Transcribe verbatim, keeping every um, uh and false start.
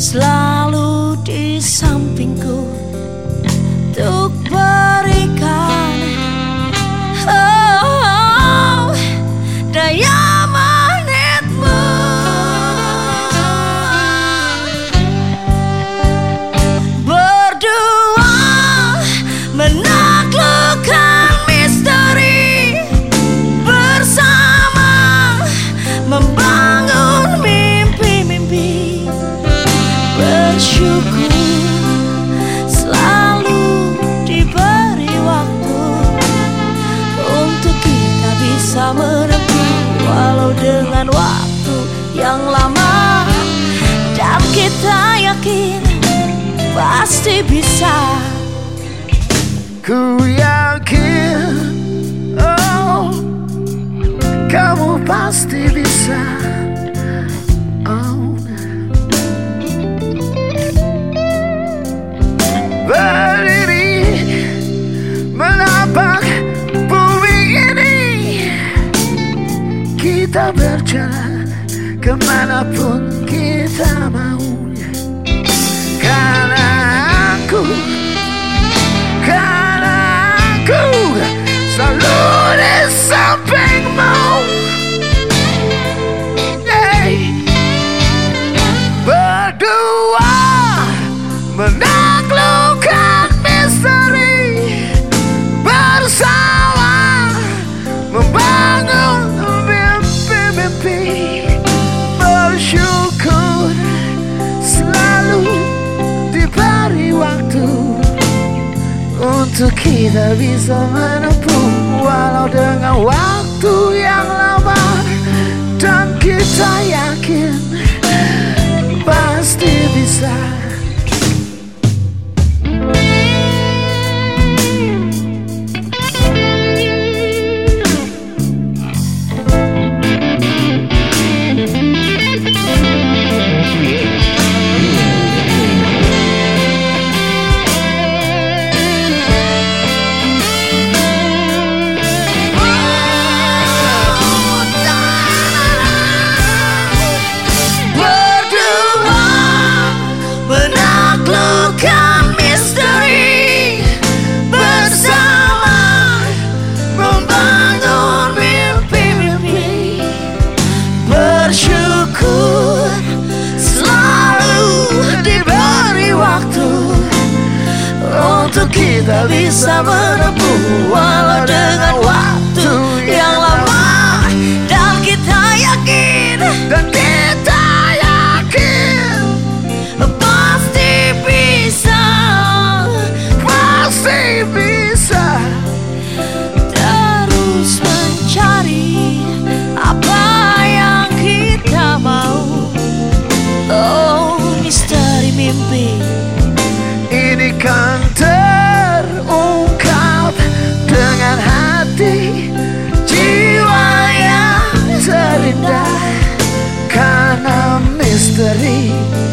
selalu di sampingku untuk berikan oh, daya magnetmu. Berdua menaklukkan misteri, bersama membangun mimpi-mimpi. Bersyukur selalu diberi waktu untuk kita bisa menempuh, walau dengan waktu yang lama. Dan kita yakin pasti bisa. Ku yakin, oh, kamu pasti bisa. Oh, berdiri menapak bumi ini, kita berjalan kemanapun kita mau. Karena aku, karena aku selalu di sampingmu. Hey. Berdua menaklukkan misteri, bersama membangun mimpi-mimpi. Bersyukur selalu diberi waktu untuk kita bisa menempuh, walau dengan waktu yang lama. Dan kita yakin pasti bisa. Bersyukur selalu diberi waktu untuk kita bisa menempuh, walau dengan waktu yang lama. Dan kita yakin, Dan kita yakin pasti bisa, pasti bisa. terus mencari apa yang kita mau. Oh, misteri mimpi Ini kan terungkap dengan hati jiwa yang terindah. Karena misteri